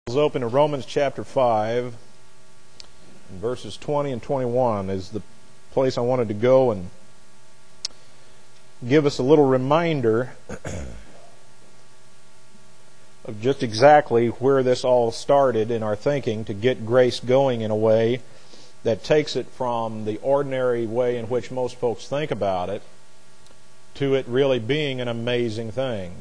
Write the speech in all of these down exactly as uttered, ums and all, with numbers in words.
Open to Romans chapter five, and verses twenty and twenty-one is the place I wanted to go and give us a little reminder of just exactly where this all started in our thinking to get grace going in a way that takes it from the ordinary way in which most folks think about it to it really being an amazing thing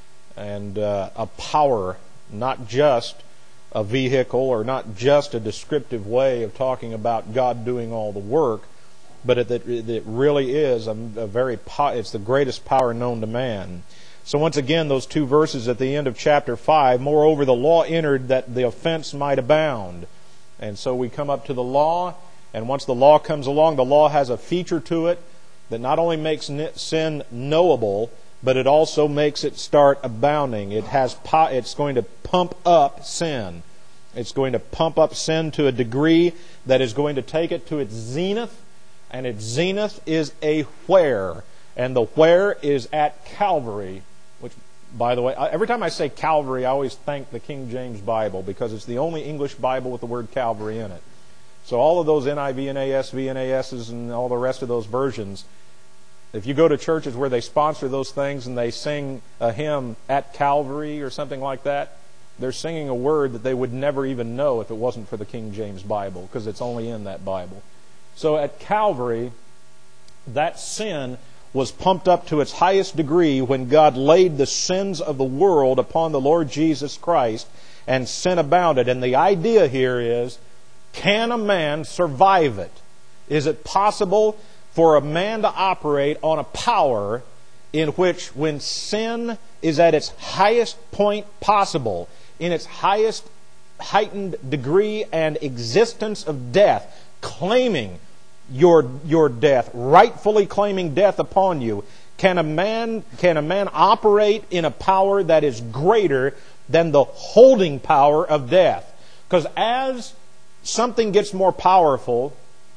and uh, a power, not just a vehicle or not just a descriptive way of talking about God doing all the work, but it, it really is a, a very po- it's the greatest power known to man. So once again, those two verses at the end of chapter five, moreover the law entered that the offense might abound. And so we come up to the law, and once the law comes along, the law has a feature to it that not only makes sin knowable, but it also makes it start abounding. It has, it's going to pump up sin. It's going to pump up sin to a degree that is going to take it to its zenith, and its zenith is a where, and the where is at Calvary. Which, by the way, every time I say Calvary, I always thank the King James Bible because it's the only English Bible with the word Calvary in it. So all of those N I V and A S V and A S's and all the rest of those versions, if you go to churches where they sponsor those things and they sing a hymn at Calvary or something like that, they're singing a word that they would never even know if it wasn't for the King James Bible, because it's only in that Bible. So at Calvary, that sin was pumped up to its highest degree when God laid the sins of the world upon the Lord Jesus Christ, and sin abounded. And the idea here is, can a man survive it? Is it possible for a man to operate on a power in which, when sin is at its highest point possible, in its highest heightened degree and existence of death, claiming your your death, rightfully claiming death upon you, can a man can a man operate in a power that is greater than the holding power of death? Because as something gets more powerful,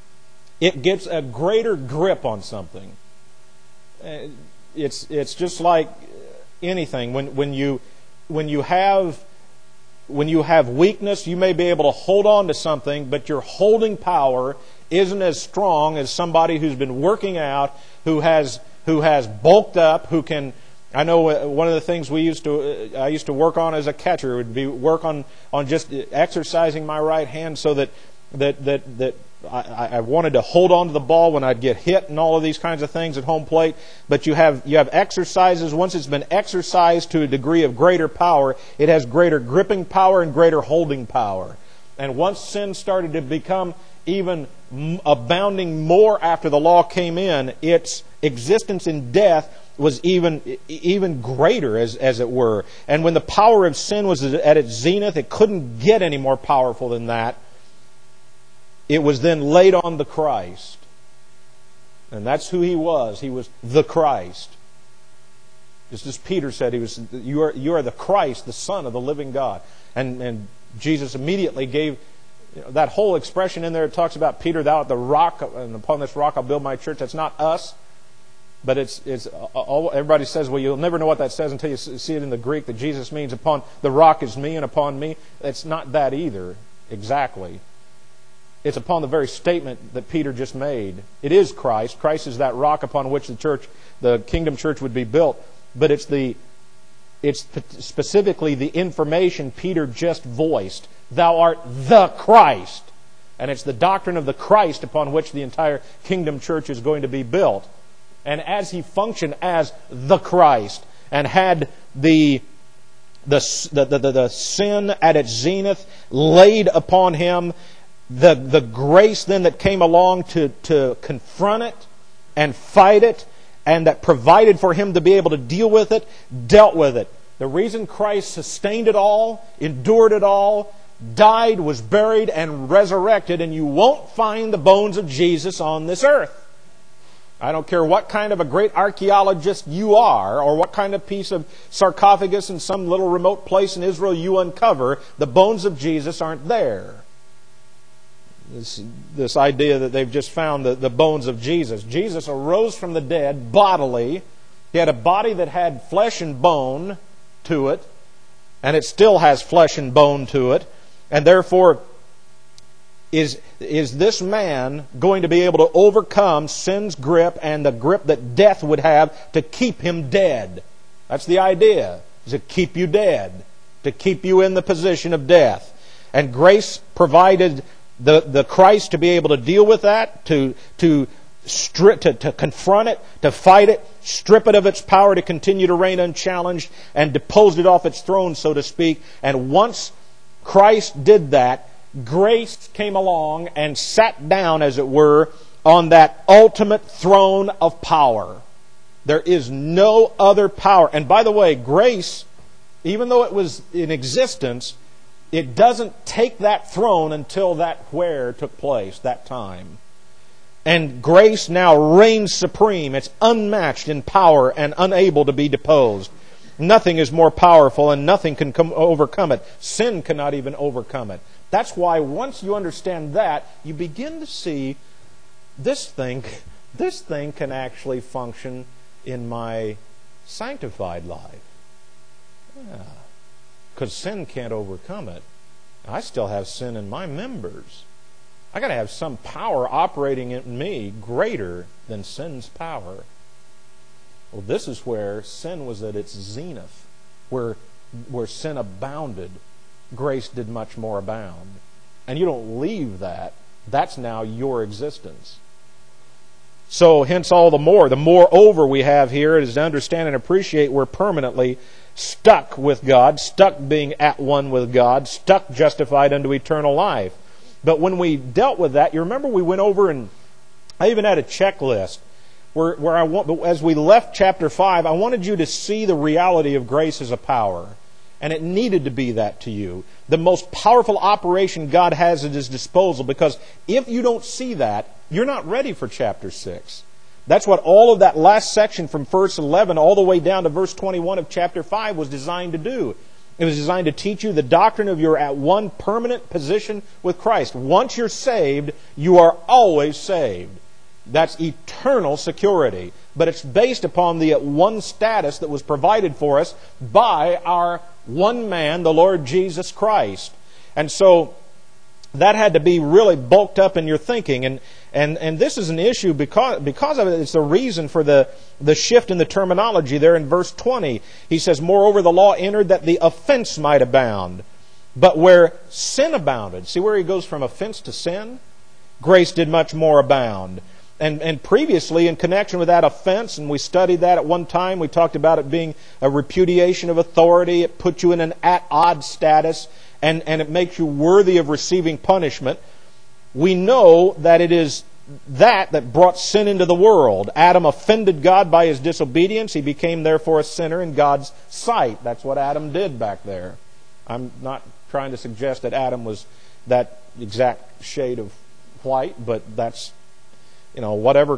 it gets a greater grip on something. It's it's just like anything. When when you when you have when you have weakness, you may be able to hold on to something, but your holding power isn't as strong as somebody who's been working out, who has who has bulked up, who can. I know one of the things we used to I used to work on as a catcher would be work on on just exercising my right hand so that that that that. I, I wanted to hold on to the ball when I'd get hit and all of these kinds of things at home plate. But you have you have exercises. Once it's been exercised to a degree of greater power, it has greater gripping power and greater holding power. And once sin started to become even abounding more after the law came in, its existence in death was even even greater, as as it were. And when the power of sin was at its zenith, it couldn't get any more powerful than that. It was then laid on the Christ. And that's who He was. He was the Christ. Just as Peter said, he was, you are, you are the Christ, the Son of the living God. And, and Jesus immediately gave, you know, that whole expression in there. It talks about Peter, thou art the rock, and upon this rock I'll build my church. That's not us. But it's it's all, everybody says, well, you'll never know what that says until you see it in the Greek, that Jesus means upon the rock is me and upon me. It's not that either, exactly. It's upon the very statement that Peter just made. It is Christ. Christ is that rock upon which the church, the kingdom church, would be built. But it's the, it's specifically the information Peter just voiced. Thou art the Christ. And it's the doctrine of the Christ upon which the entire kingdom church is going to be built. And as He functioned as the Christ and had the the the the, the sin at its zenith laid upon Him, The the grace then that came along to, to confront it and fight it, and that provided for Him to be able to deal with it, dealt with it. The reason Christ sustained it all, endured it all, died, was buried, and resurrected, and you won't find the bones of Jesus on this earth. I don't care what kind of a great archaeologist you are, or what kind of piece of sarcophagus in some little remote place in Israel you uncover, the bones of Jesus aren't there. This, this idea that they've just found the, the bones of Jesus. Jesus arose from the dead bodily. He had a body that had flesh and bone to it. and it still has flesh and bone to it. And therefore, is, is this man going to be able to overcome sin's grip and the grip that death would have to keep him dead? That's the idea, is to keep you dead, to keep you in the position of death. And grace provided the, the Christ to be able to deal with that, to, to, strip, to, to confront it, to fight it, strip it of its power to continue to reign unchallenged, and depose it off its throne, so to speak. And once Christ did that, grace came along and sat down, as it were, on that ultimate throne of power. There is no other power. And by the way, grace, even though it was in existence, it doesn't take that throne until that where took place, that time. And grace now reigns supreme. It's unmatched in power and unable to be deposed. Nothing is more powerful and nothing can come, overcome it. Sin cannot even overcome it. That's why once you understand that, you begin to see this thing, this thing can actually function in my sanctified life. Yeah. Because sin can't overcome it. I still have sin in my members. I got to have some power operating in me greater than sin's power. Well, this is where sin was at its zenith, where where sin abounded. Grace did much more abound. And you don't leave that. That's now your existence. So, hence all the more. The moreover we have here is to understand and appreciate we're permanently stuck with God, stuck being at one with God, stuck justified unto eternal life. But when we dealt with that, you remember we went over and I even had a checklist where, where I want, as we left chapter five, I wanted you to see the reality of grace as a power. And it needed to be that to you. The most powerful operation God has at His disposal. Because if you don't see that, you're not ready for chapter six. That's what all of that last section from verse eleven all the way down to verse twenty-one of chapter five was designed to do. It was designed to teach you the doctrine of your at one permanent position with Christ. Once you're saved, you are always saved. That's eternal security. But it's based upon the at one status that was provided for us by our one man, the Lord Jesus Christ. And so that had to be really bulked up in your thinking. And and, and this is an issue because, because of it. It's the reason for the, the shift in the terminology there in verse twenty. He says, moreover, the law entered that the offense might abound. But where sin abounded, see where he goes from offense to sin? Grace did much more abound. And, and previously, in connection with that offense, and we studied that at one time, we talked about it being a repudiation of authority. It puts you in an at-odds status, and, and it makes you worthy of receiving punishment. We know that it is that that brought sin into the world. Adam offended God by his disobedience. He became, therefore, a sinner in God's sight. That's what Adam did back there. I'm not trying to suggest that Adam was that exact shade of white, but that's You know, whatever,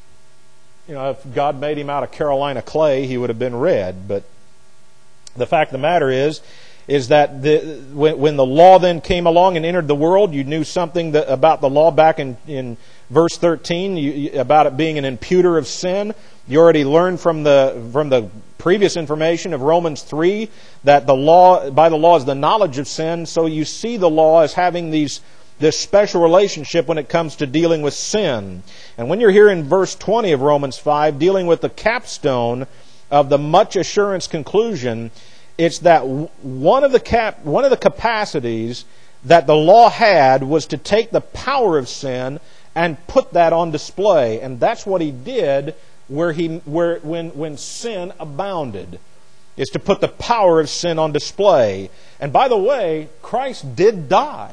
you know, if God made him out of Carolina clay, he would have been red. But the fact of the matter is, is that the, when, when the law then came along and entered the world, you knew something that, about the law back in, in verse thirteen, you, about it being an imputer of sin. You already learned from the from the previous information of Romans three that the law, by the law is the knowledge of sin. So you see the law as having these this special relationship when it comes to dealing with sin. And when you're here in verse twenty of Romans five, dealing with the capstone of the much assurance conclusion, it's that one of the cap, one of the capacities that the law had was to take the power of sin and put that on display. And that's what he did where he where when when sin abounded, is to put the power of sin on display. And by the way, Christ did die.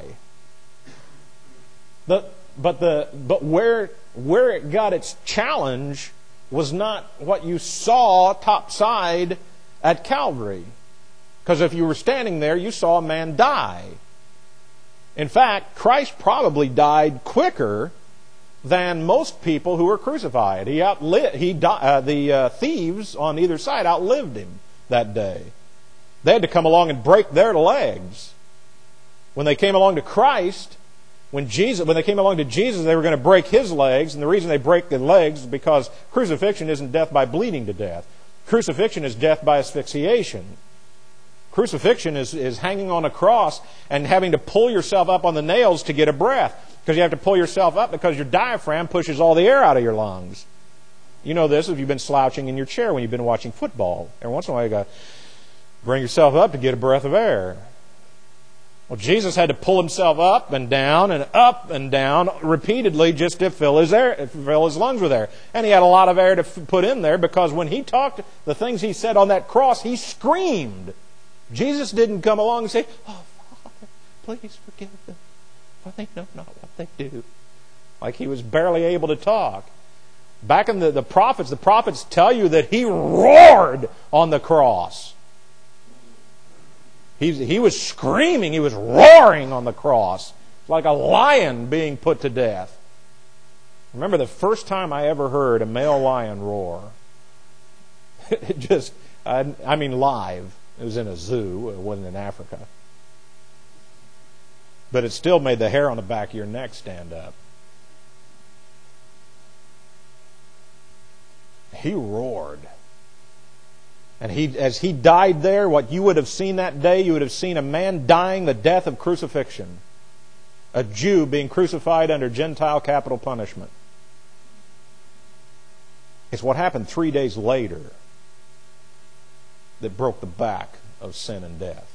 But but the but where where it got its challenge was not what you saw topside at Calvary. Because if you were standing there, you saw a man die. In fact, Christ probably died quicker than most people who were crucified. He outlived he uh, the uh, thieves on either side outlived him that day. They had to come along and break their legs. When they came along to Christ, When Jesus, when they came along to Jesus, they were going to break his legs. And the reason they break the legs is because crucifixion isn't death by bleeding to death. Crucifixion is death by asphyxiation. Crucifixion is, is hanging on a cross and having to pull yourself up on the nails to get a breath. Because you have to pull yourself up because your diaphragm pushes all the air out of your lungs. You know this if you've been slouching in your chair when you've been watching football. Every once in a while you got to bring yourself up to get a breath of air. Well, Jesus had to pull himself up and down and up and down repeatedly just to fill his air, fill his lungs with air. And he had a lot of air to put in there because when he talked, the things he said on that cross, he screamed. Jesus didn't come along and say, "Oh, Father, please forgive them, for they know not what they do." Like he was barely able to talk. Back in the, the prophets, the prophets tell you that he roared on the cross. He, he was screaming, he was roaring on the cross, like a lion being put to death. Remember the first time I ever heard a male lion roar? It just, I, I mean live. It was in a zoo, it wasn't in Africa. But it still made the hair on the back of your neck stand up. He roared. And he, as he died there, what you would have seen that day, you would have seen a man dying the death of crucifixion. A Jew being crucified under Gentile capital punishment. It's what happened three days later that broke the back of sin and death.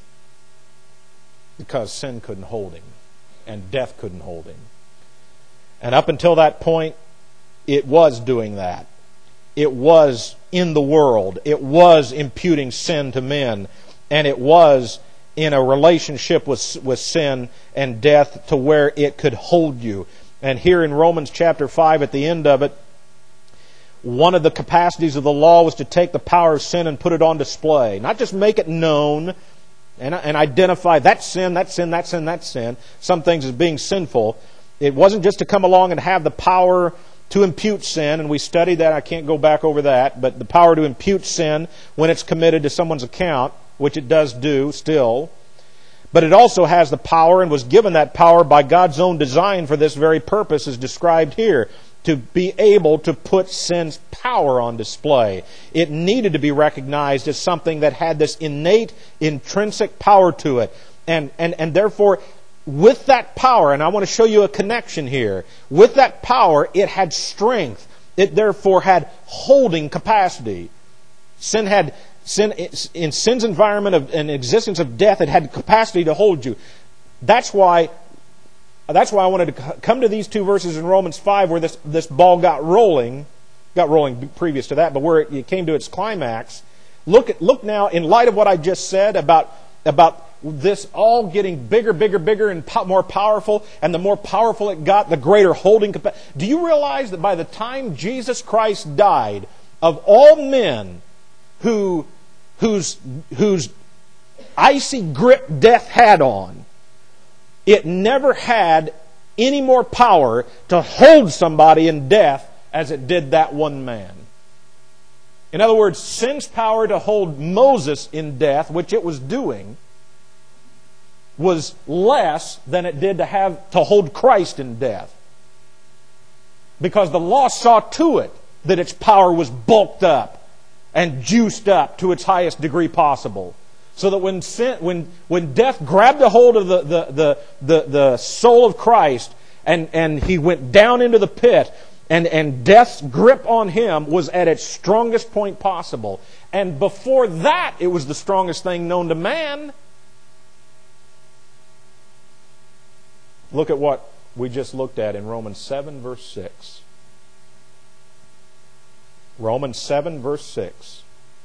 Because sin couldn't hold him. And death couldn't hold him. And up until that point, it was doing that. It was in the world. It was imputing sin to men. And it was in a relationship with, with sin and death to where it could hold you. And here in Romans chapter five, at the end of it, one of the capacities of the law was to take the power of sin and put it on display. Not just make it known and, and identify that sin, that sin, that sin, that sin. Some things as being sinful. It wasn't just to come along and have the power to impute sin, and we studied that. I can't go back over that, but the power to impute sin when it's committed to someone's account, which it does do still. But it also has the power and was given that power by God's own design for this very purpose as described here, to be able to put sin's power on display. It needed to be recognized as something that had this innate, intrinsic power to it. And, and, and therefore, with that power, and I want to show you a connection here, with that power, it had strength. It therefore had holding capacity. Sin had, sin in sin's environment of an existence of death, it had capacity to hold you. That's why, that's why I wanted to come to these two verses in Romans five where this, this ball got rolling, got rolling previous to that, but where it came to its climax. Look at, look now, in light of what I just said about, about this all getting bigger, bigger, bigger, and po- more powerful, and the more powerful it got, the greater holding capacity. Do you realize that by the time Jesus Christ died, of all men who, whose, whose icy grip death had on, it never had any more power to hold somebody in death as it did that one man? In other words, sin's power to hold Moses in death, which it was doing, was less than it did to have to hold Christ in death. Because the law saw to it that its power was bulked up and juiced up to its highest degree possible. So that when sin, when when death grabbed a hold of the, the, the, the, the soul of Christ and, and he went down into the pit, and, and death's grip on him was at its strongest point possible. And before that, it was the strongest thing known to man. Look at what we just looked at in Romans seven, verse six. Romans seven, verse six.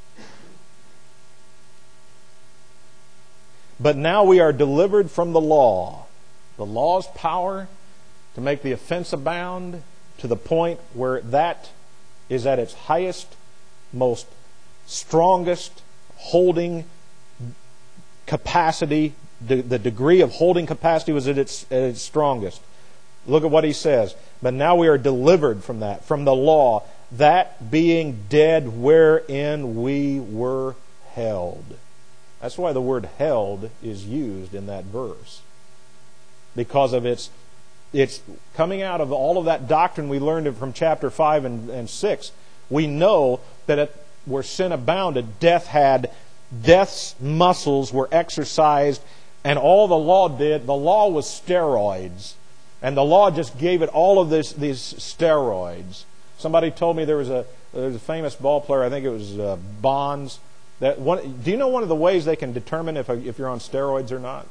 But now we are delivered from the law. The law's power to make the offense abound to the point where that is at its highest, most strongest holding capacity. The, the degree of holding capacity was at its, at its strongest. Look at what he says. But now we are delivered from that, from the law, that being dead wherein we were held. That's why the word held is used in that verse. Because of its, it's coming out of all of that doctrine we learned from chapter five and, and six. We know that it, where sin abounded, death had death's muscles were exercised, and all the law did, the law was steroids. And the law just gave it all of this, these steroids. Somebody told me there was a, there was a famous ball player, I think it was uh, Bonds. That one, do you know one of the ways they can determine if, if you're on steroids or not?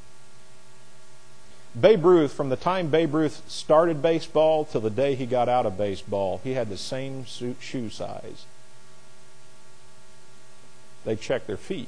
Babe Ruth, from the time Babe Ruth started baseball till the day he got out of baseball, he had the same shoe size. They check their feet.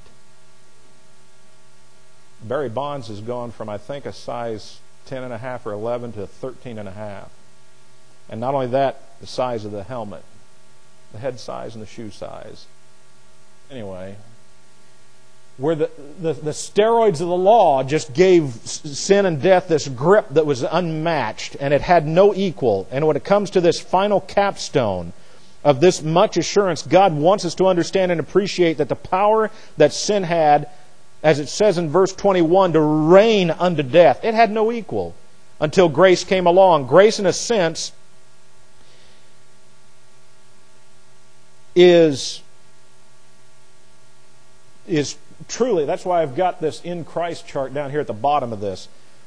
Barry Bonds has gone from, I think, a size ten and a half or eleven to thirteen and a half. And not only that, the size of the helmet, the head size and the shoe size. Anyway, where the, the, the steroids of the law just gave sin and death this grip that was unmatched, and it had no equal. And when it comes to this final capstone of this much assurance, God wants us to understand and appreciate that the power that sin had, as it says in verse twenty-one, to reign unto death, it had no equal until grace came along. Grace, in a sense, is, is truly, that's why I've got this in Christ chart down here at the bottom of this.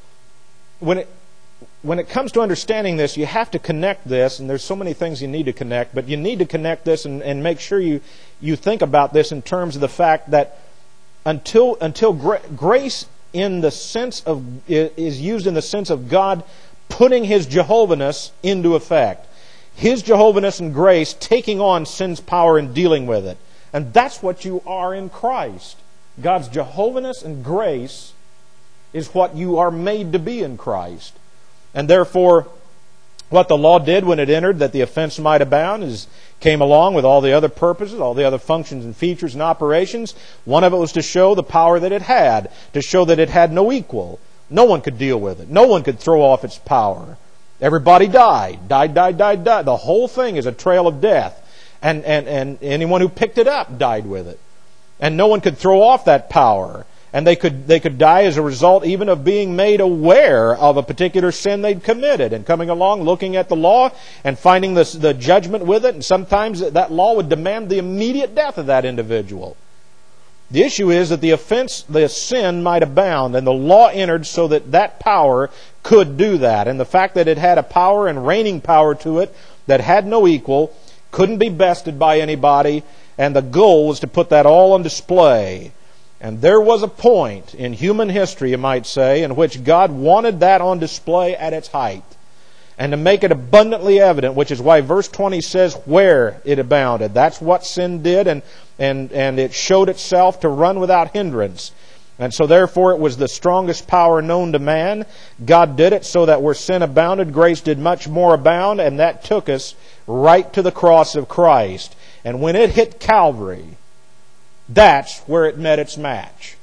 When it When it comes to understanding this, you have to connect this, and there's so many things you need to connect, but you need to connect this and, and make sure you, you think about this in terms of the fact that until until gra- grace in the sense of is used in the sense of God putting His Jehovahness into effect. His Jehovahness and grace taking on sin's power and dealing with it. And that's what you are in Christ. God's Jehovahness and grace is what you are made to be in Christ. And therefore, what the law did when it entered, that the offense might abound, is came along with all the other purposes, all the other functions and features and operations. One of it was to show the power that it had, to show that it had no equal. No one could deal with it. No one could throw off its power. Everybody died. Died, died, died, died. The whole thing is a trail of death. And, and, and anyone who picked it up died with it. And no one could throw off that power. And they could they could die as a result even of being made aware of a particular sin they'd committed and coming along, looking at the law and finding the, the judgment with it. And sometimes that law would demand the immediate death of that individual. The issue is that the offense, the sin might abound, and the law entered so that that power could do that. And the fact that it had a power and reigning power to it that had no equal, couldn't be bested by anybody, and the goal was to put that all on display. And there was a point in human history, you might say, in which God wanted that on display at its height. And to make it abundantly evident, which is why verse twenty says where it abounded. That's what sin did, and, and, and it showed itself to run without hindrance. And so therefore it was the strongest power known to man. God did it so that where sin abounded, grace did much more abound, and that took us right to the cross of Christ. And when it hit Calvary, that's where it met its match.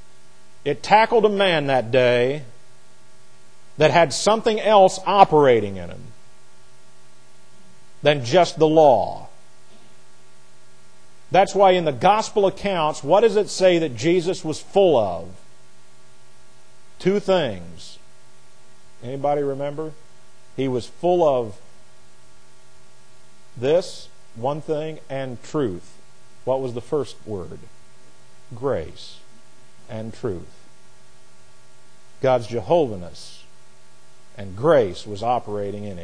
It tackled a man that day that had something else operating in him than just the law. That's why in the gospel accounts, what does it say that Jesus was full of? Two things. Anybody remember? He was full of this, one thing, and truth. What was the first word? Grace and truth. God's Jehovahness and grace was operating in Him.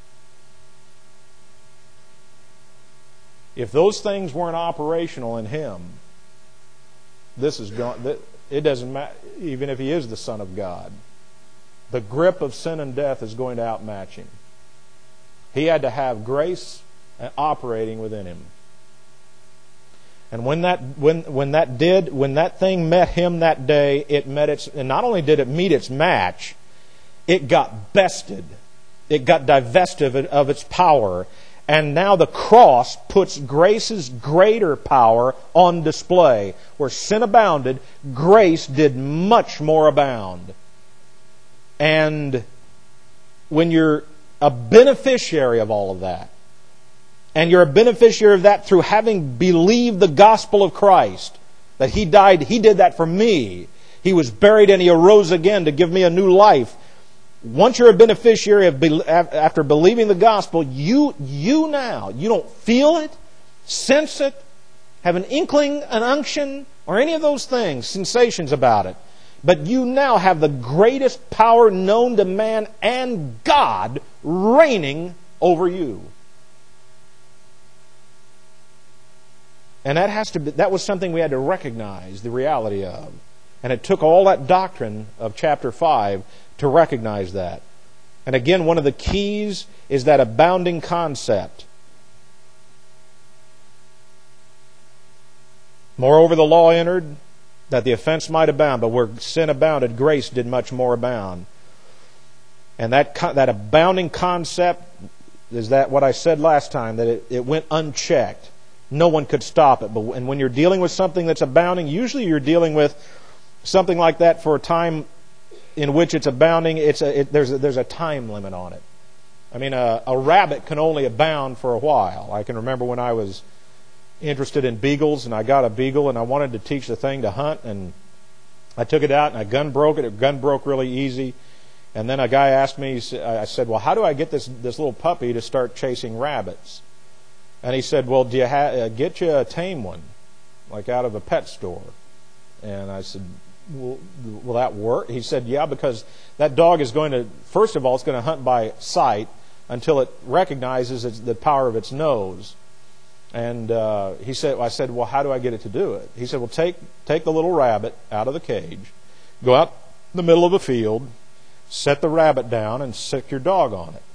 If those things weren't operational in Him, this is gone. It doesn't matter, even if He is the Son of God. The grip of sin and death is going to outmatch Him. He had to have grace operating within Him. And when that when when that did when that thing met Him that day, it met its and not only did it meet its match, it got bested. It got divested of, it, of its power. And now the cross puts grace's greater power on display. Where sin abounded, grace did much more abound. And when you're a beneficiary of all of that, and you're a beneficiary of that through having believed the gospel of Christ, that He died, He did that for me. He was buried and He arose again to give me a new life. Once you're a beneficiary of after believing the gospel, you you now, you don't feel it, sense it, have an inkling, an unction, or any of those things, sensations about it. But you now have the greatest power known to man and God reigning over you. And that has to be, that was something we had to recognize the reality of. And it took all that doctrine of chapter five to recognize that. And again, one of the keys is that abounding concept. Moreover, the law entered that the offense might abound, but where sin abounded, grace did much more abound. And that that abounding concept is that what I said last time, that it, it went unchecked. No one could stop it. But and when you're dealing with something that's abounding, usually you're dealing with something like that for a time in which it's abounding. It's a, it, there's a, there's a time limit on it. I mean, a, a rabbit can only abound for a while. I can remember when I was interested in beagles, and I got a beagle, and I wanted to teach the thing to hunt, and I took it out, and I gun broke it. It gun broke really easy. And then a guy asked me, I said, well, how do I get this this little puppy to start chasing rabbits? And he said, well, do you ha- uh, get you a tame one, like out of a pet store? And I said, will, will that work? He said, yeah, because that dog is going to, first of all, it's going to hunt by sight until it recognizes its, the power of its nose. And uh, he said, I said, well, how do I get it to do it? He said, well, take take the little rabbit out of the cage, go out in the middle of the field, set the rabbit down, and sick your dog on it.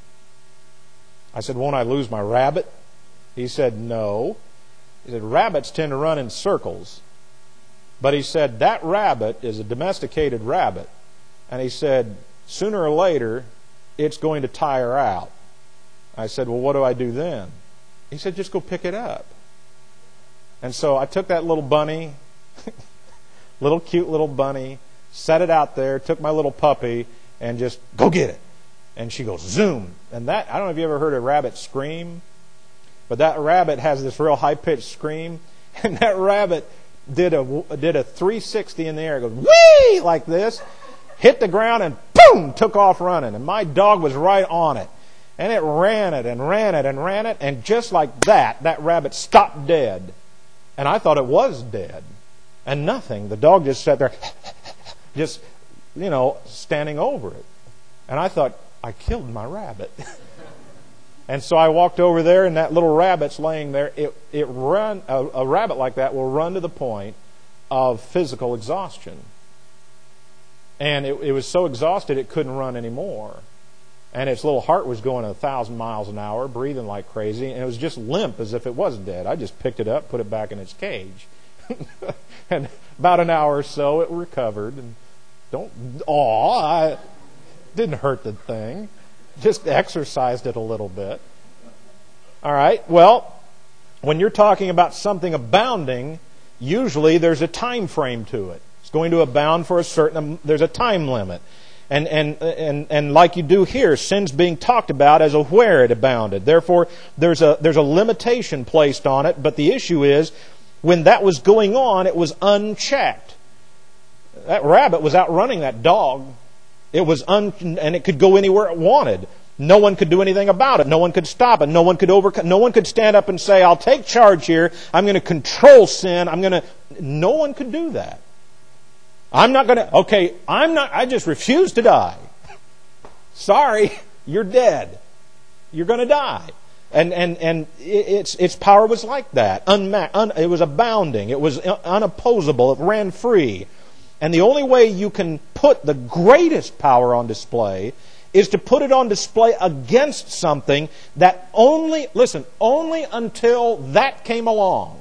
I said, won't I lose my rabbit? He said, no. He said, rabbits tend to run in circles. But he said, that rabbit is a domesticated rabbit. And he said, sooner or later, it's going to tire out. I said, well, what do I do then? He said, just go pick it up. And so I took that little bunny, little cute little bunny, set it out there, took my little puppy, and just, go get it. And she goes, zoom. And that, I don't know if you ever heard a rabbit scream, but that rabbit has this real high-pitched scream. And that rabbit did a, did a three sixty in the air. It goes, whee, like this, hit the ground, and boom, took off running. And my dog was right on it. And it ran it and ran it and ran it. And just like that, that rabbit stopped dead. And I thought it was dead. And nothing. The dog just sat there, just, you know, standing over it. And I thought, I killed my rabbit. And so I walked over there, and that little rabbit's laying there. It it run a, a rabbit like that will run to the point of physical exhaustion. And it, it was so exhausted it couldn't run anymore. And its little heart was going a thousand miles an hour, breathing like crazy, and it was just limp as if it was dead. I just picked it up, put it back in its cage. And about an hour or so, it recovered. And don't, aw, I didn't hurt the thing. Just exercised it a little bit. All right, well, when you're talking about something abounding, usually there's a time frame to it. It's going to abound for a certain, there's a time limit. And, and and and like you do here, sin's being talked about as a where it abounded. Therefore, there's a there's a limitation placed on it. But the issue is, when that was going on, it was unchecked. That rabbit was outrunning that dog. It was un and it could go anywhere it wanted. No one could do anything about it. No one could stop it. No one could overcome. No one could stand up and say, "I'll take charge here. I'm going to control sin. I'm going to." No one could do that. I'm not going to, okay, I'm not, I just refuse to die. Sorry, you're dead. You're going to die. And and and its its power was like that. Unma- un, it was abounding. It was unopposable. It ran free. And the only way you can put the greatest power on display is to put it on display against something that only, listen, only until that came along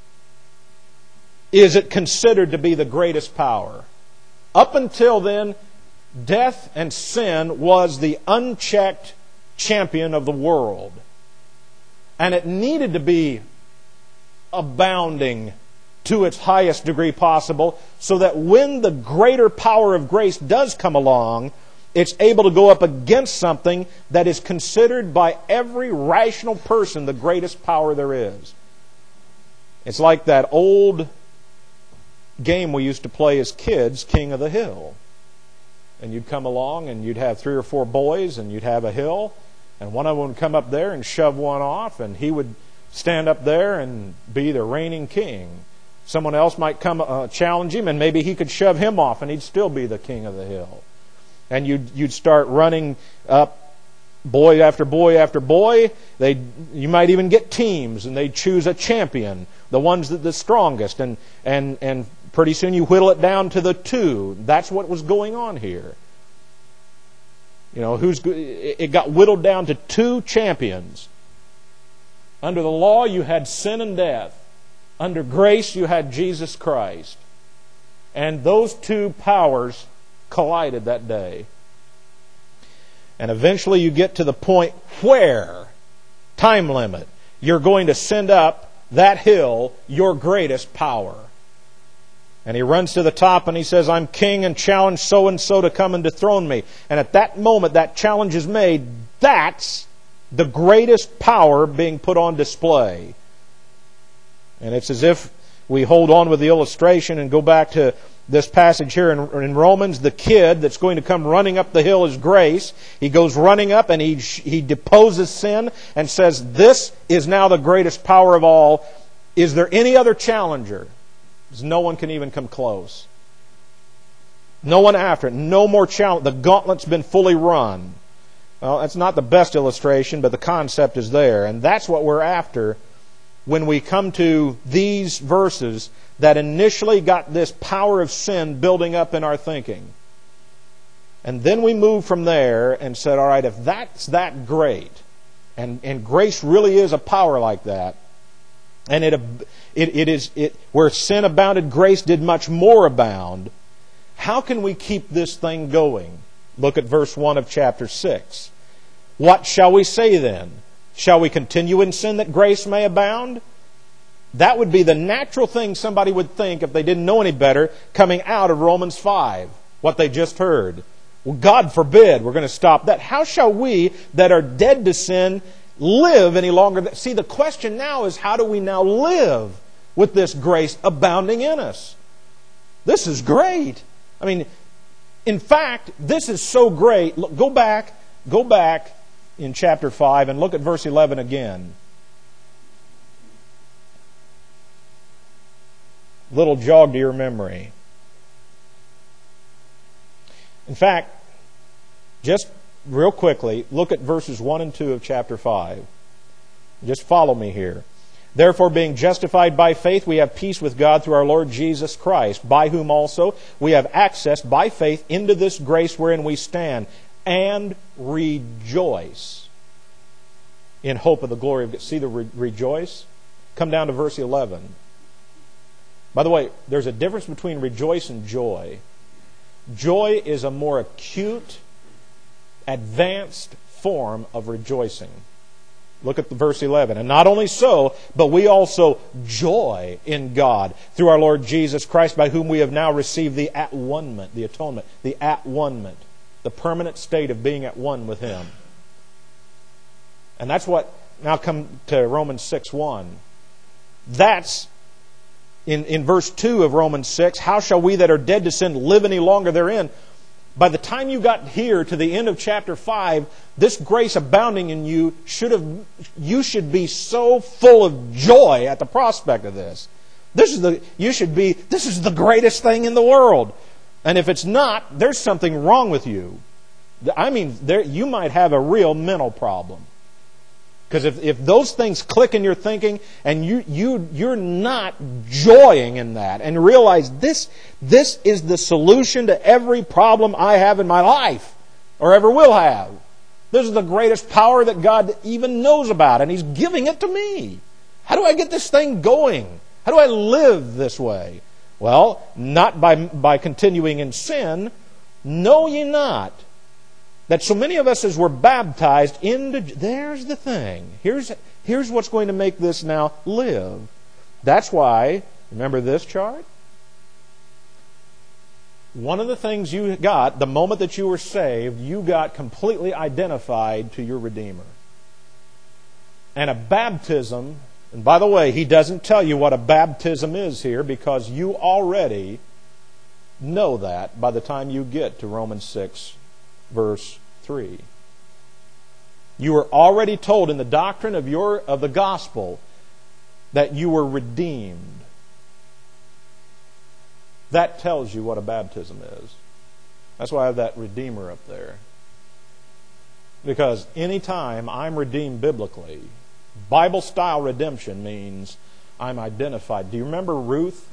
is it considered to be the greatest power. Up until then, death and sin was the unchecked champion of the world. And it needed to be abounding to its highest degree possible, so that when the greater power of grace does come along, it's able to go up against something that is considered by every rational person the greatest power there is. It's like that old game we used to play as kids, King of the Hill. And you'd come along and you'd have three or four boys and you'd have a hill, and one of them would come up there and shove one off, and he would stand up there and be the reigning king. Someone else might come uh, challenge him, and maybe he could shove him off, and he'd still be the king of the hill. And you'd you'd start running up boy after boy after boy. They you might even get teams, and they choose a champion, the ones that the strongest, and and and pretty soon you whittle it down to the two. That's what was going on here. You know, who's it got whittled down to two champions. Under the law, you had sin and death. Under grace, you had Jesus Christ. And those two powers collided that day. And eventually you get to the point where, time limit, you're going to send up that hill your greatest power. And he runs to the top and he says, I'm king, and challenge so-and-so to come and dethrone me. And at that moment that challenge is made, that's the greatest power being put on display. And it's as if we hold on with the illustration and go back to this passage here in, in Romans. The kid that's going to come running up the hill is grace. He goes running up and he, he deposes sin and says, this is now the greatest power of all. Is there any other challenger? Because no one can even come close. No one after it. No more challenge. The gauntlet's been fully run. Well, that's not the best illustration, but the concept is there. And that's what we're after when we come to these verses that initially got this power of sin building up in our thinking. And then we move from there and said, all right, if that's that great, and, and grace really is a power like that, and it, it, it is it, where sin abounded, grace did much more abound, how can we keep this thing going? Look at verse one of chapter six. What shall we say then? Shall we continue in sin that grace may abound? That would be the natural thing somebody would think if they didn't know any better coming out of Romans five, what they just heard. Well, God forbid we're going to stop that. How shall we that are dead to sin live any longer? See, the question now is, how do we now live with this grace abounding in us? This is great. I mean, in fact, this is so great. Look, go back, go back in chapter five and look at verse eleven again. Little jog to your memory. In fact, just real quickly, look at verses one and two of chapter five. Just follow me here. Therefore, being justified by faith, we have peace with God through our Lord Jesus Christ, by whom also we have access by faith into this grace wherein we stand, and rejoice in hope of the glory of God. See the re- rejoice? Come down to verse eleven. By the way, there's a difference between rejoice and joy. Joy is a more acute, advanced form of rejoicing. Look at the verse eleven. And not only so, but we also joy in God through our Lord Jesus Christ, by whom we have now received the at-one-ment, the atonement, the at-one-ment, the permanent state of being at one with Him. And that's what, now come to Romans six one. That's, in, in verse two of Romans six, how shall we that are dead to sin live any longer therein? By the time you got here to the end of chapter five, this grace abounding in you should have, you should be so full of joy at the prospect of this. This is the, you should be, this is the greatest thing in the world. And if it's not, there's something wrong with you. I mean, there, you might have a real mental problem. Because if, if those things click in your thinking and you, you, you're not joying in that and realize this, this is the solution to every problem I have in my life or ever will have. This is the greatest power that God even knows about, and He's giving it to me. How do I get this thing going? How do I live this way? Well, not by, by continuing in sin. Know ye not that so many of us as we're baptized into... There's the thing. Here's, here's what's going to make this now live. That's why, remember this chart? One of the things you got, the moment that you were saved, you got completely identified to your Redeemer. And a baptism, and by the way, he doesn't tell you what a baptism is here because you already know that by the time you get to Romans six, verse three. You were already told in the doctrine of your of the gospel that you were redeemed. That tells you what a baptism is. That's why I have that Redeemer up there. Because anytime I'm redeemed biblically, Bible-style redemption means I'm identified. Do you remember Ruth?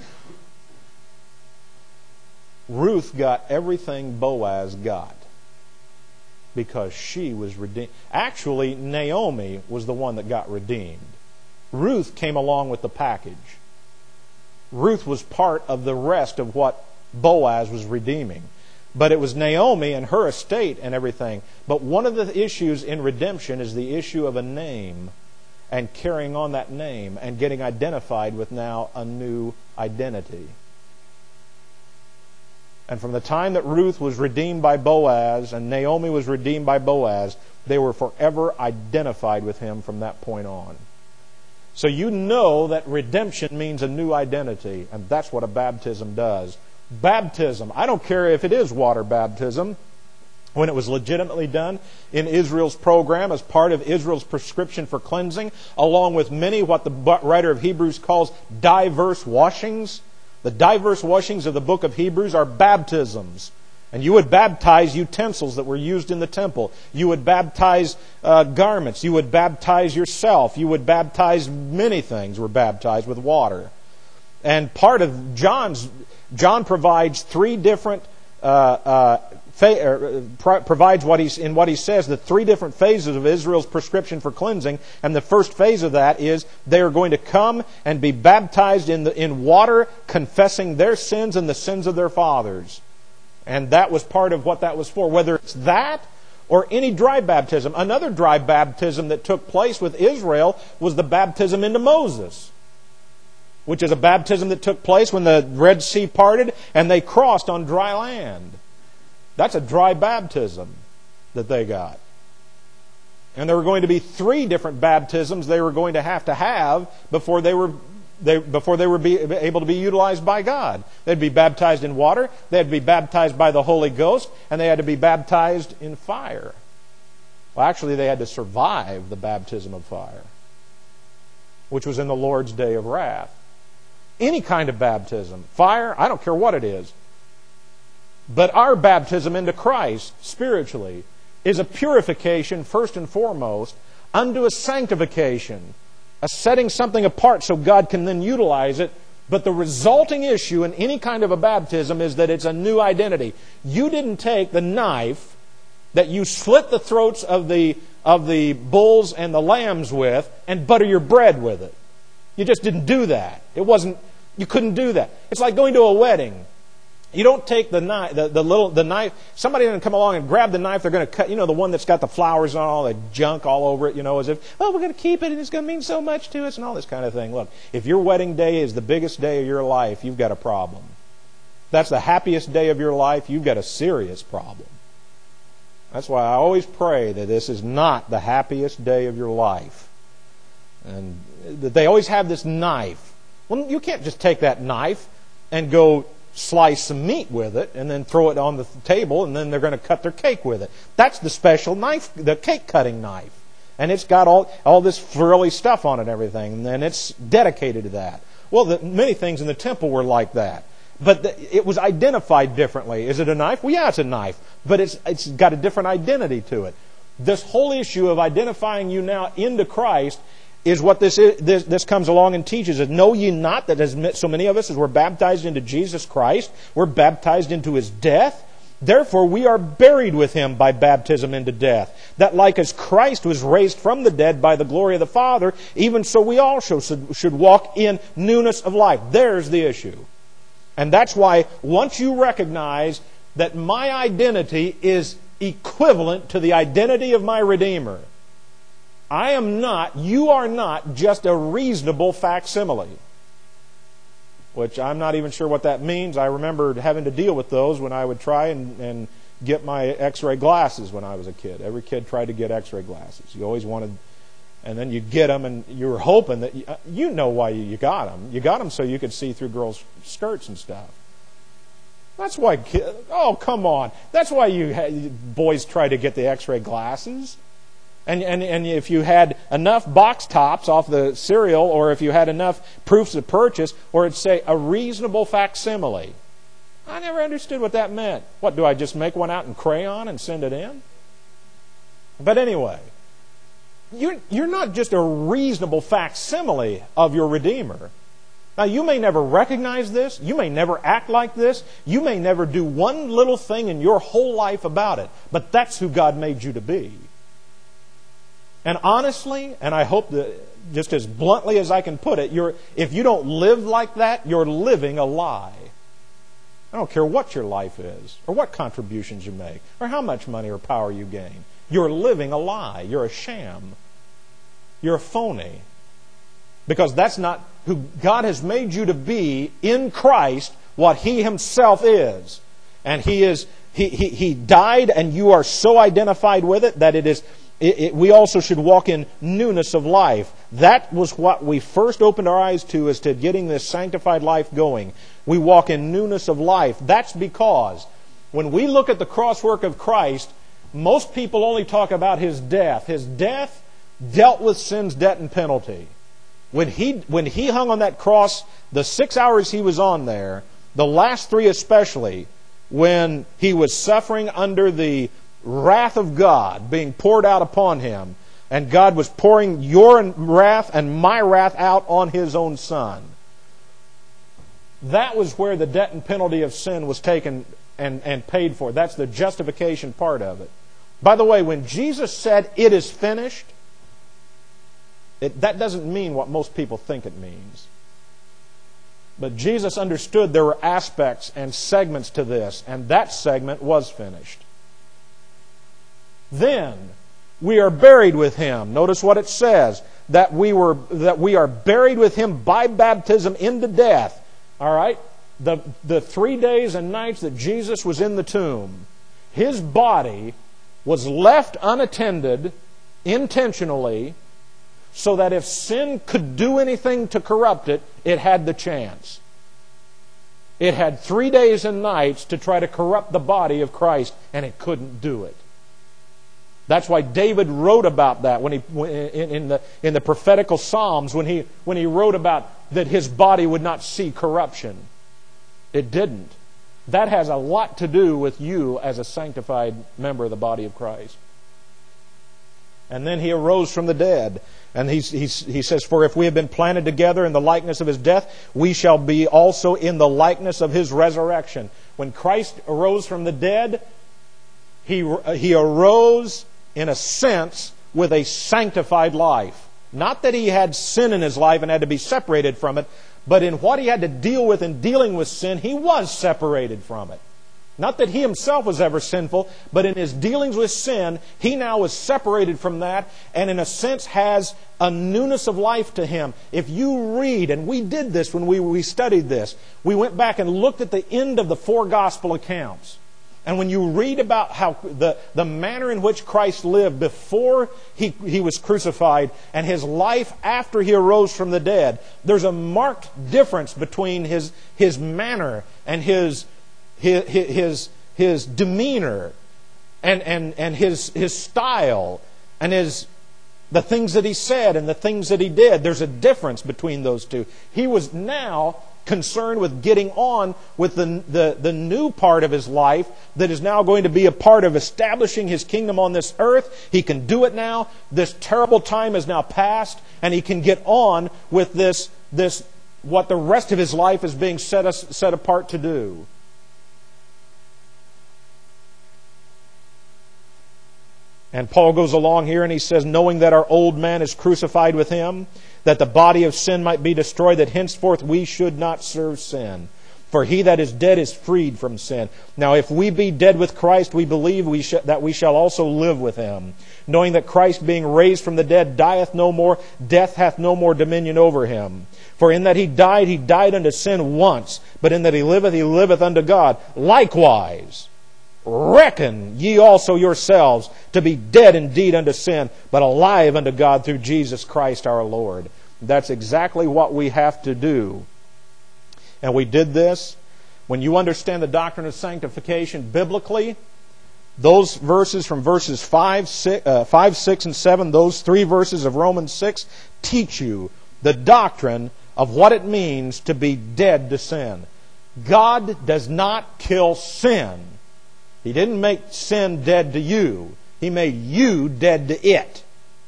Ruth got everything Boaz got because she was redeemed. Actually, Naomi was the one that got redeemed. Ruth came along with the package. Ruth was part of the rest of what Boaz was redeeming. But it was Naomi and her estate and everything. But one of the issues in redemption is the issue of a name and carrying on that name and getting identified with now a new identity. And from the time that Ruth was redeemed by Boaz and Naomi was redeemed by Boaz, they were forever identified with him from that point on. So you know that redemption means a new identity, and that's what a baptism does. Baptism, I don't care if it is water baptism, when it was legitimately done in Israel's program as part of Israel's prescription for cleansing, along with many what the writer of Hebrews calls diverse washings. The diverse washings of the book of Hebrews are baptisms. And you would baptize utensils that were used in the temple. You would baptize uh, garments. You would baptize yourself. You would baptize many things were baptized with water. And part of John's, John provides three different, uh, uh, fa- uh, pro- provides what he's, in what he says, the three different phases of Israel's prescription for cleansing. And the first phase of that is they are going to come and be baptized in, the, in water, confessing their sins and the sins of their fathers. And that was part of what that was for. Whether it's that or any dry baptism. Another dry baptism that took place with Israel was the baptism into Moses, which is a baptism that took place when the Red Sea parted and they crossed on dry land. That's a dry baptism that they got. And there were going to be three different baptisms they were going to have to have before they were They, before they were be able to be utilized by God. They'd be baptized in water, they'd be baptized by the Holy Ghost, and they had to be baptized in fire. Well, actually, they had to survive the baptism of fire, which was in the Lord's day of wrath. Any kind of baptism, fire, I don't care what it is. But our baptism into Christ, spiritually, is a purification, first and foremost, unto a sanctification, a setting something apart so God can then utilize it. But the resulting issue in any kind of a baptism is that it's a new identity. You didn't take the knife that you slit the throats of the, of the bulls and the lambs with and butter your bread with it. You just didn't do that. It wasn't, you couldn't do that. It's like going to a wedding. You don't take the knife, the, the little, the knife, somebody didn't come along and grab the knife, they're going to cut, you know, the one that's got the flowers and all the junk all over it, you know, as if, oh, we're going to keep it and it's going to mean so much to us and all this kind of thing. Look, if your wedding day is the biggest day of your life, you've got a problem. If that's the happiest day of your life, you've got a serious problem. That's why I always pray that this is not the happiest day of your life. And that they always have this knife. Well, you can't just take that knife and go slice some meat with it and then throw it on the table and then they're going to cut their cake with it. That's the special knife, the cake cutting knife. And it's got all, all this frilly stuff on it and everything. And it's dedicated to that. Well, the, many things in the temple were like that. But the, it was identified differently. Is it a knife? Well, yeah, it's a knife. But it's it's got a different identity to it. This whole issue of identifying you now into Christ is what this, is, this this comes along and teaches us. Know ye not that as so many of us as we're baptized into Jesus Christ, we're baptized into His death? Therefore we are buried with Him by baptism into death, that like as Christ was raised from the dead by the glory of the Father, even so we also should, should walk in newness of life. There's the issue. And that's why once you recognize that my identity is equivalent to the identity of my Redeemer, I am not, you are not just a reasonable facsimile. Which I'm not even sure what that means. I remember having to deal with those when I would try and, and get my x-ray glasses when I was a kid. Every kid tried to get x-ray glasses. You always wanted, and then you get them and you were hoping that, you, you know why you got them. You got them so you could see through girls' skirts and stuff. That's why, oh come on. That's why you boys try to get the x-ray glasses. And, and, and if you had enough box tops off the cereal, or if you had enough proofs of purchase, or it'd say a reasonable facsimile. I never understood what that meant. What, do I just make one out in crayon and send it in? But anyway, you're, you're not just a reasonable facsimile of your Redeemer. Now, you may never recognize this. You may never act like this. You may never do one little thing in your whole life about it. But that's who God made you to be. And honestly, and I hope that just as bluntly as I can put it, you're, if you don't live like that, you're living a lie. I don't care what your life is, or what contributions you make, or how much money or power you gain. You're living a lie. You're a sham. You're a phony. Because that's not who God has made you to be in Christ, what He Himself is. And He is He He, he died, and you are so identified with it that it is It, it, we also should walk in newness of life. That was what we first opened our eyes to, as to getting this sanctified life going. We walk in newness of life. That's because when we look at the crosswork of Christ, most people only talk about His death. His death dealt with sin's debt and penalty. When He, when he hung on that cross, the six hours He was on there, the last three especially, when He was suffering under the wrath of God being poured out upon Him, and God was pouring your wrath and my wrath out on His own Son. That was where the debt and penalty of sin was taken and, and paid for. That's the justification part of it. By the way, when Jesus said, "It is finished," it, that doesn't mean what most people think it means. But Jesus understood there were aspects and segments to this, and that segment was finished. Then we are buried with Him. Notice what it says, that we were that we are buried with Him by baptism into death. All right? The, the three days and nights that Jesus was in the tomb, His body was left unattended intentionally, so that if sin could do anything to corrupt it, it had the chance. It had three days and nights to try to corrupt the body of Christ, and it couldn't do it. That's why David wrote about that when he in, in the in the prophetical Psalms when he when he wrote about that his body would not see corruption. It didn't. That has a lot to do with you as a sanctified member of the body of Christ. And then He arose from the dead. And he, he, he says, "For if we have been planted together in the likeness of His death, we shall be also in the likeness of His resurrection." When Christ arose from the dead, He, he arose in a sense with a sanctified life. Not that He had sin in His life and had to be separated from it, but in what He had to deal with in dealing with sin, He was separated from it. Not that He Himself was ever sinful, but in His dealings with sin, He now was separated from that, and in a sense has a newness of life to Him. If you read, and we did this when we, we studied this, we went back and looked at the end of the four gospel accounts. And when you read about how the, the manner in which Christ lived before he, he was crucified and His life after He arose from the dead, there's a marked difference between His, his manner and His, his, his, his demeanor and, and, and his, his style and his, the things that He said and the things that He did. There's a difference between those two. He was now concerned with getting on with the, the, the new part of His life that is now going to be a part of establishing His kingdom on this earth. He can do it now. This terrible time has now passed, and He can get on with this, this what the rest of His life is being set, us, set apart to do. And Paul goes along here and he says, "Knowing that our old man is crucified with Him, that the body of sin might be destroyed, that henceforth we should not serve sin. For he that is dead is freed from sin. Now if we be dead with Christ, we believe we sh- that we shall also live with Him. Knowing that Christ being raised from the dead dieth no more, death hath no more dominion over Him. For in that He died, He died unto sin once, but in that He liveth, He liveth unto God. Likewise, reckon ye also yourselves to be dead indeed unto sin, but alive unto God through Jesus Christ our Lord." That's exactly what we have to do. And we did this. When you understand the doctrine of sanctification biblically, Those verses from verses five, six, uh, five, six, and seven, those three verses of Romans six, teach you the doctrine of what it means to be dead to sin. God does not kill sin. He didn't make sin dead to you. He made you dead to it.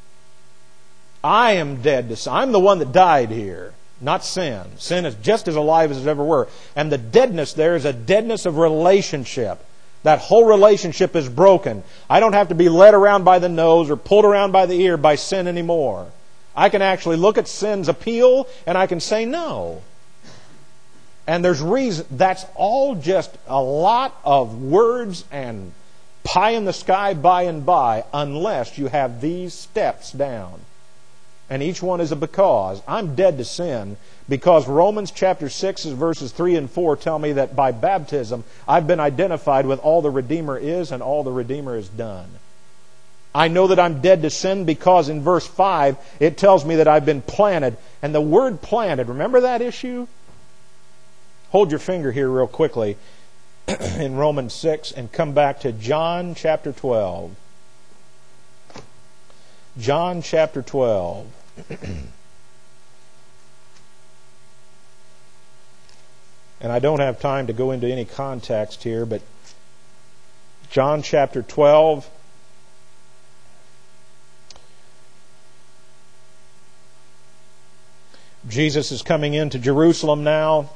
I am dead to sin. I'm the one that died here, not sin. Sin is just as alive as it ever were. And the deadness there is a deadness of relationship. That whole relationship is broken. I don't have to be led around by the nose or pulled around by the ear by sin anymore. I can actually look at sin's appeal and I can say no. And there's reason. That's all just a lot of words and pie in the sky by and by unless you have these steps down. And each one is a because. I'm dead to sin because Romans chapter six verses three and four tell me that by baptism I've been identified with all the Redeemer is and all the Redeemer has done. I know that I'm dead to sin because in verse five it tells me that I've been planted. And the word planted, remember that issue? Hold your finger here real quickly in Romans six and come back to John chapter twelve. John chapter twelve. And I don't have time to go into any context here, but John chapter twelve. Jesus is coming into Jerusalem now,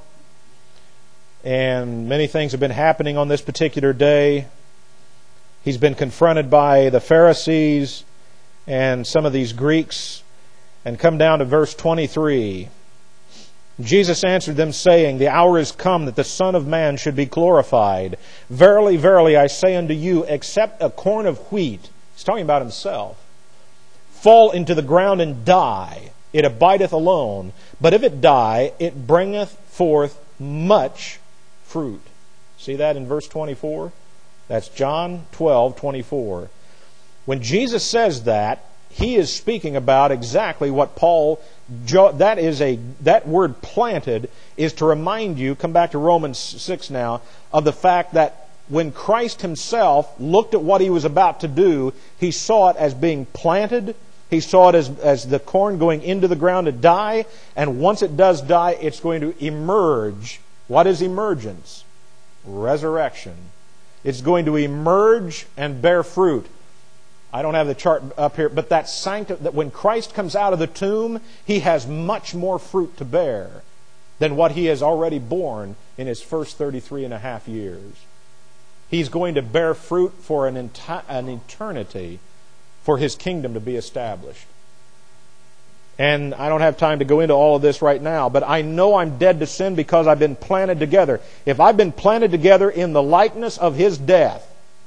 and many things have been happening on this particular day. He's been confronted by the Pharisees and some of these Greeks, and come down to verse twenty-three. Jesus answered them, saying, the hour is come that the Son of Man should be glorified. Verily, verily, I say unto you, except a corn of wheat, he's talking about himself, fall into the ground and die, it abideth alone. But if it die, it bringeth forth much fruit. See that in verse twenty-four? That's John twelve twenty-four. When Jesus says that, he is speaking about exactly what Paul, that is a, that word planted is to remind you, come back to Romans six now, of the fact that when Christ himself looked at what he was about to do, he saw it as being planted. He saw it as, as the corn going into the ground to die. And once it does die, it's going to emerge. What is emergence? Resurrection. It's going to emerge and bear fruit. I don't have the chart up here, but that, sancti- that when Christ comes out of the tomb, he has much more fruit to bear than what he has already borne in his first thirty-three and a half years. He's going to bear fruit for an, enti- an eternity for his kingdom to be established. And I don't have time to go into all of this right now, but I know I'm dead to sin because I've been planted together. If I've been planted together in the likeness of his death,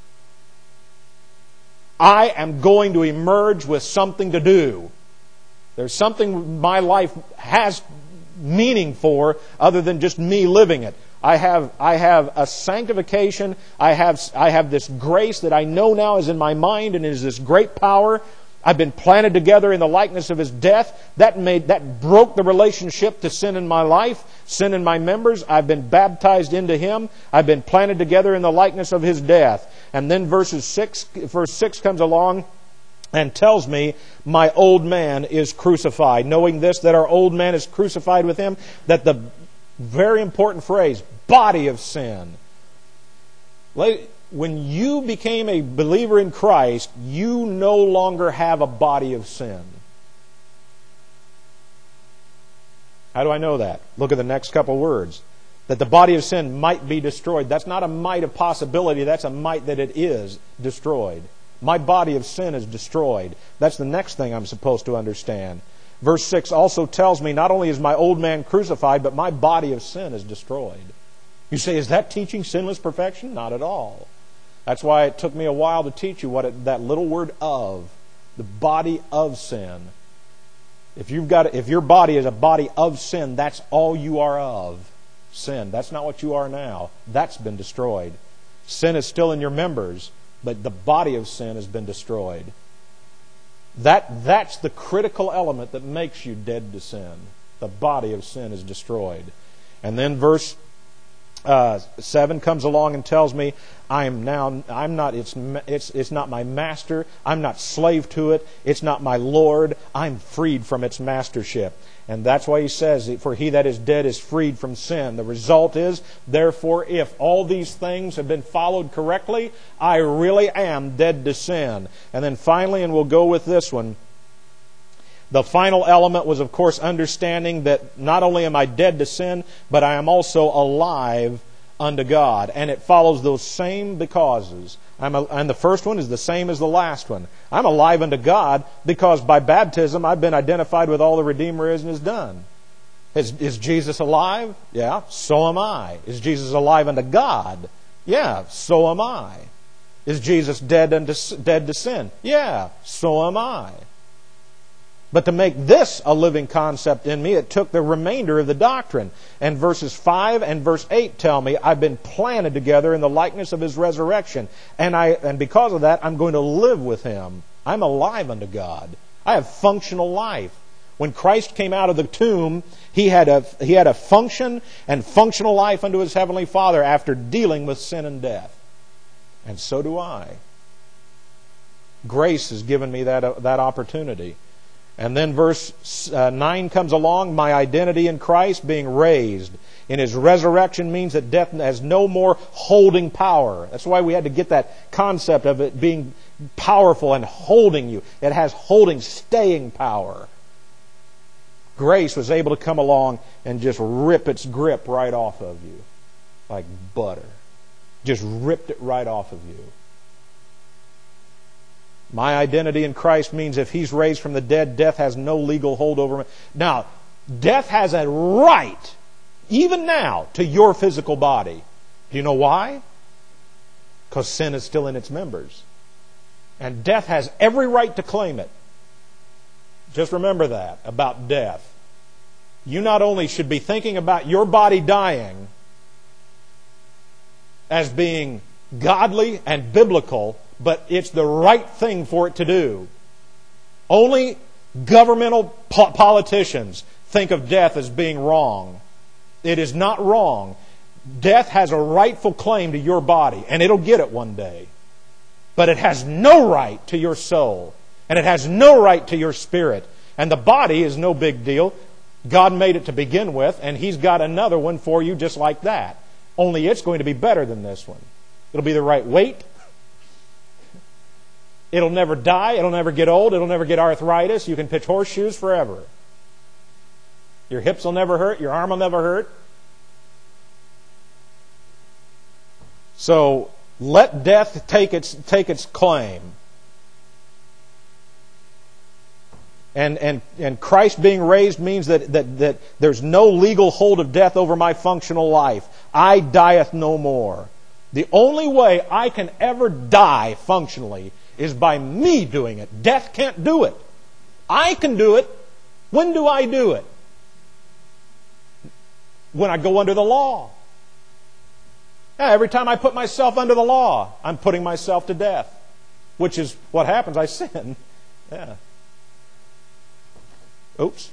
I am going to emerge with something to do. There's something my life has meaning for other than just me living it. I have I have a sanctification. I have I have this grace that I know now is in my mind and is this great power. I've been planted together in the likeness of his death. That made that broke the relationship to sin in my life, sin in my members. I've been baptized into him. I've been planted together in the likeness of his death. And then verses six, verse six comes along and tells me my old man is crucified. Knowing this, that our old man is crucified with him, that the very important phrase, body of sin. When you became a believer in Christ, you no longer have a body of sin. How do I know that? Look at the next couple words. That the body of sin might be destroyed. That's not a might of possibility. That's a might that it is destroyed. My body of sin is destroyed. That's the next thing I'm supposed to understand. Verse six also tells me not only is my old man crucified, but my body of sin is destroyed. You say, is that teaching sinless perfection? Not at all. That's why it took me a while to teach you what it, that little word of, the body of sin. If you've got, if your body is a body of sin, that's all you are of. Sin. That's not what you are now. That's been destroyed. Sin is still in your members, but the body of sin has been destroyed. That, that's the critical element that makes you dead to sin. The body of sin is destroyed. And then verse Uh, seven comes along and tells me I am now I'm not it's it's it's not my master. I'm not slave to it. It's not my Lord. I'm freed from its mastership. And that's why he says, for he that is dead is freed from sin. The result is, therefore, if all these things have been followed correctly, I really am dead to sin. And then finally, and we'll go with this one, the final element was, of course, understanding that not only am I dead to sin, but I am also alive unto God. And it follows those same causes. I'm a, and the first one is the same as the last one. I'm alive unto God because by baptism I've been identified with all the Redeemer is and has done. Is, is Jesus alive? Yeah, so am I. Is Jesus alive unto God? Yeah, so am I. Is Jesus dead unto, dead to sin? Yeah, so am I. But to make this a living concept in me, it took the remainder of the doctrine. And verses five and verse eight tell me I've been planted together in the likeness of His resurrection. And I and because of that, I'm going to live with Him. I'm alive unto God. I have functional life. When Christ came out of the tomb, He had a, he had a function and functional life unto His Heavenly Father after dealing with sin and death. And so do I. Grace has given me that, uh, that opportunity. And then verse uh, nine comes along, my identity in Christ being raised in His resurrection means that death has no more holding power. That's why we had to get that concept of it being powerful and holding you. It has holding, staying power. Grace was able to come along and just rip its grip right off of you like butter. Just ripped it right off of you. My identity in Christ means if He's raised from the dead, death has no legal hold over me. Now, death has a right, even now, to your physical body. Do you know why? Because sin is still in its members. And death has every right to claim it. Just remember that about death. You not only should be thinking about your body dying as being godly and biblical, but it's the right thing for it to do. Only governmental po- politicians think of death as being wrong. It is not wrong. Death has a rightful claim to your body, and it'll get it one day. But it has no right to your soul, and it has no right to your spirit. And the body is no big deal. God made it to begin with, and He's got another one for you just like that. Only it's going to be better than this one. It'll be the right weight. It'll never die. It'll never get old. It'll never get arthritis. You can pitch horseshoes forever. Your hips will never hurt. Your arm will never hurt. So let death take its take its claim. And and and Christ being raised means that, that, that there's no legal hold of death over my functional life. I dieth no more. The only way I can ever die functionally is by me doing it. Death can't do it. I can do it. When do I do it? When I go under the law. Yeah, every time I put myself under the law, I'm putting myself to death. Which is what happens. I sin. Yeah. Oops.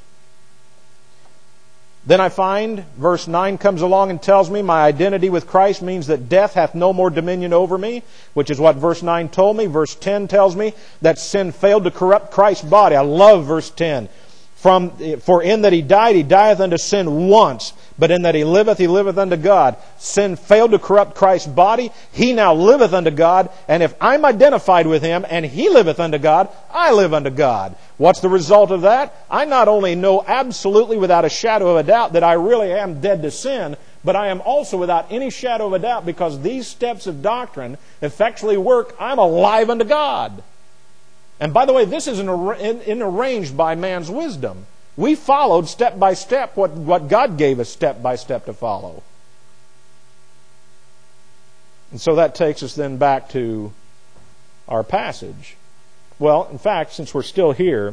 Then I find, verse nine comes along and tells me my identity with Christ means that death hath no more dominion over me, which is what verse nine told me. Verse ten tells me that sin failed to corrupt Christ's body. I love verse ten. From, for in that He died, He dieth unto sin once, but in that He liveth, He liveth unto God. Sin failed to corrupt Christ's body. He now liveth unto God. And if I'm identified with Him and He liveth unto God, I live unto God. What's the result of that? I not only know absolutely without a shadow of a doubt that I really am dead to sin, but I am also without any shadow of a doubt, because these steps of doctrine effectually work, I'm alive unto God. And by the way, this isn't arranged by man's wisdom. We followed step by step what, what God gave us step by step to follow. And so that takes us then back to our passage. Well, in fact, since we're still here,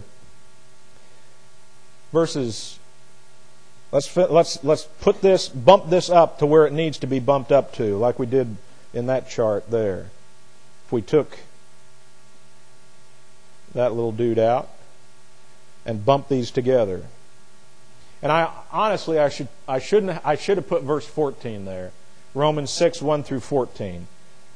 verses, let's let's let's put this, bump this up to where it needs to be bumped up to, like we did in that chart there. If we took that little dude out and bump these together. And I honestly I should I shouldn't I should have put verse fourteen there. Romans six, one through fourteen.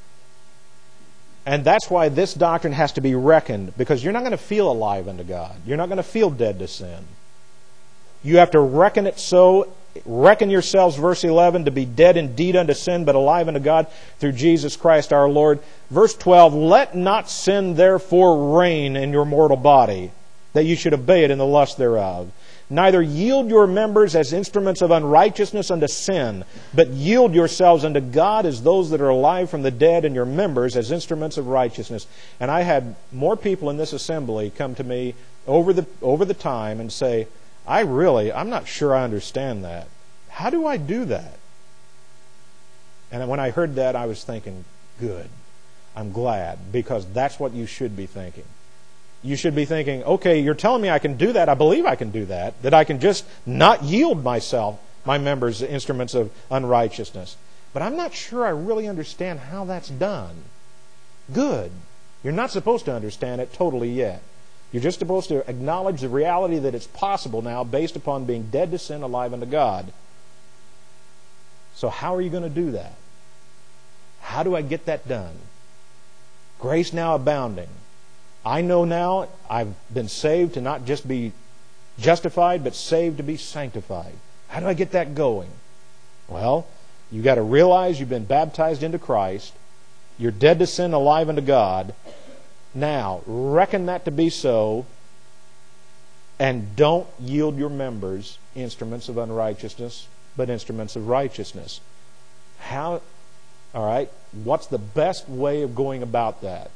And that's why this doctrine has to be reckoned, because you're not going to feel alive unto God. You're not going to feel dead to sin. You have to reckon it so. Reckon yourselves, verse eleven, to be dead indeed unto sin, but alive unto God through Jesus Christ our Lord. Verse twelve, let not sin therefore reign in your mortal body, that you should obey it in the lust thereof. Neither yield your members as instruments of unrighteousness unto sin, but yield yourselves unto God as those that are alive from the dead, and your members as instruments of righteousness. And I had more people in this assembly come to me over the over the time and say, I really, I'm not sure I understand that. How do I do that? And when I heard that, I was thinking, good. I'm glad, because that's what you should be thinking. You should be thinking, okay, you're telling me I can do that. I believe I can do that. That I can just not yield myself, my members, instruments of unrighteousness. But I'm not sure I really understand how that's done. Good. You're not supposed to understand it totally yet. You're just supposed to acknowledge the reality that it's possible now based upon being dead to sin, alive unto God. So how are you going to do that? How do I get that done? Grace now abounding. I know now I've been saved to not just be justified, but saved to be sanctified. How do I get that going? Well, you've got to realize you've been baptized into Christ. You're dead to sin, alive unto God. Now, reckon that to be so, and don't yield your members instruments of unrighteousness, but instruments of righteousness. How, all right, what's the best way of going about that?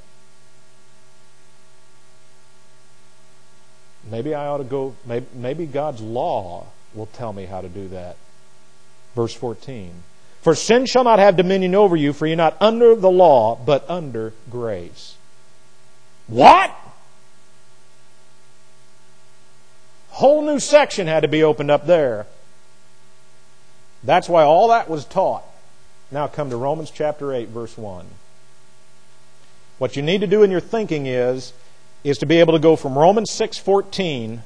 Maybe I ought to go, maybe, maybe God's law will tell me how to do that. Verse fourteen. For sin shall not have dominion over you, for you're not under the law, but under grace. What? Whole new section had to be opened up there. That's why all that was taught. Now come to Romans chapter eight, verse one. What you need to do in your thinking is, is to be able to go from Romans six fourteen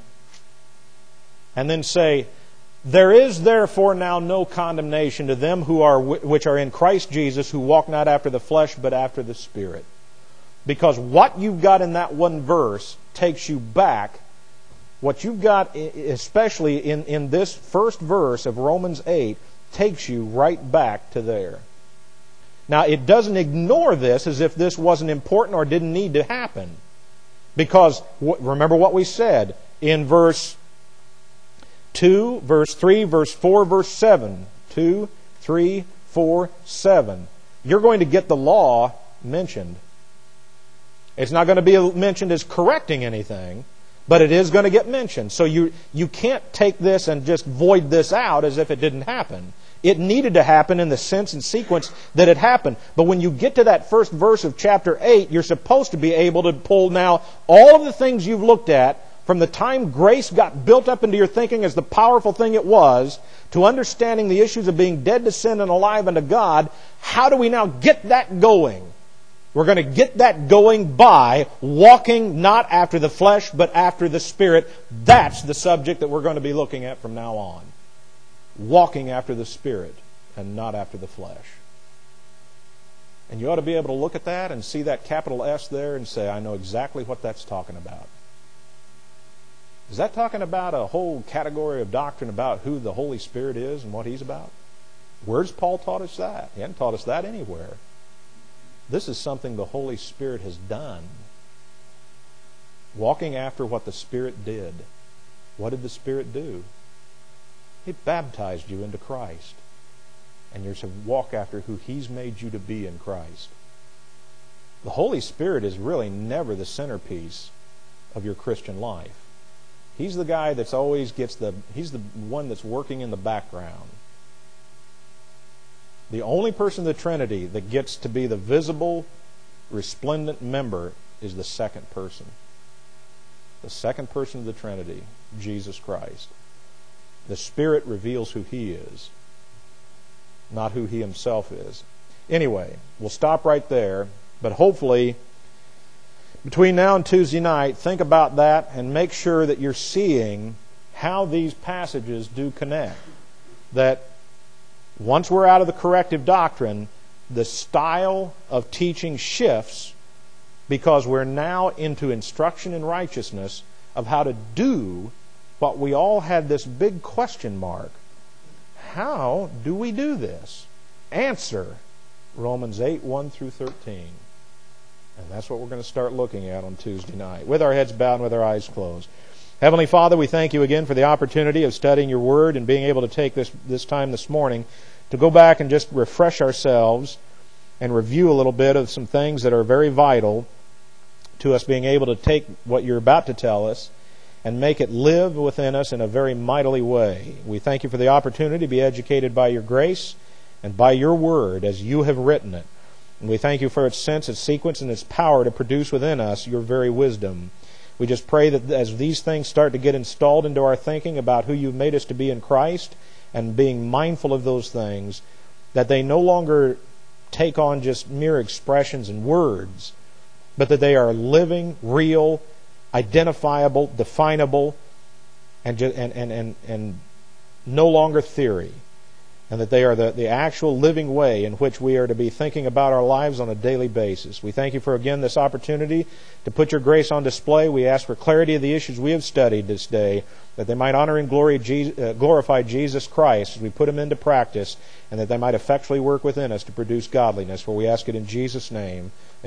and then say, there is therefore now no condemnation to them who are which are in Christ Jesus, who walk not after the flesh, but after the Spirit. Because what you've got in that one verse takes you back. What you've got, especially in, in this first verse of Romans eight, takes you right back to there. Now, it doesn't ignore this as if this wasn't important or didn't need to happen. Because, remember what we said in verse two, verse three, verse four, verse seven. two, three, four, seven. You're going to get the law mentioned. It's not going to be mentioned as correcting anything, but it is going to get mentioned. So you, you can't take this and just void this out as if it didn't happen. It needed to happen in the sense and sequence that it happened. But when you get to that first verse of chapter eight, you're supposed to be able to pull now all of the things you've looked at from the time grace got built up into your thinking as the powerful thing it was, to understanding the issues of being dead to sin and alive unto God. How do we now get that going? We're going to get that going by walking not after the flesh, but after the Spirit. That's the subject that we're going to be looking at from now on. Walking after the Spirit and not after the flesh. And you ought to be able to look at that and see that capital S there and say, I know exactly what that's talking about. Is that talking about a whole category of doctrine about who the Holy Spirit is and what He's about? Where's Paul taught us that? He hadn't taught us that anywhere. This is something the Holy Spirit has done. Walking after what the Spirit did. What did the Spirit do? He baptized you into Christ. And you're to walk after who He's made you to be in Christ. The Holy Spirit is really never the centerpiece of your Christian life. He's the guy that's always gets the, He's the one that's working in the background. The only person of the Trinity that gets to be the visible, resplendent member is the second person. The second person of the Trinity, Jesus Christ. The Spirit reveals who He is, not who He Himself is. Anyway, we'll stop right there, but hopefully, between now and Tuesday night, think about that and make sure that you're seeing how these passages do connect. That once we're out of the corrective doctrine, the style of teaching shifts because we're now into instruction in righteousness of how to do what we all had this big question mark. How do we do this? Answer, Romans eight, one through thirteen. And that's what we're going to start looking at on Tuesday night, with our heads bowed and with our eyes closed. Heavenly Father, we thank you again for the opportunity of studying your Word and being able to take this, this time this morning to go back and just refresh ourselves and review a little bit of some things that are very vital to us being able to take what you're about to tell us and make it live within us in a very mightily way. We thank you for the opportunity to be educated by your grace and by your Word as you have written it. And we thank you for its sense, its sequence, and its power to produce within us your very wisdom. We just pray that as these things start to get installed into our thinking about who you've made us to be in Christ and being mindful of those things, that they no longer take on just mere expressions and words, but that they are living, real, identifiable, definable, and, and, and, and, and no longer theory. And that they are the, the actual living way in which we are to be thinking about our lives on a daily basis. We thank you for, again, this opportunity to put your grace on display. We ask for clarity of the issues we have studied this day, that they might honor and glory, uh, glorify Jesus Christ as we put them into practice, and that they might effectually work within us to produce godliness. For we ask it in Jesus' name.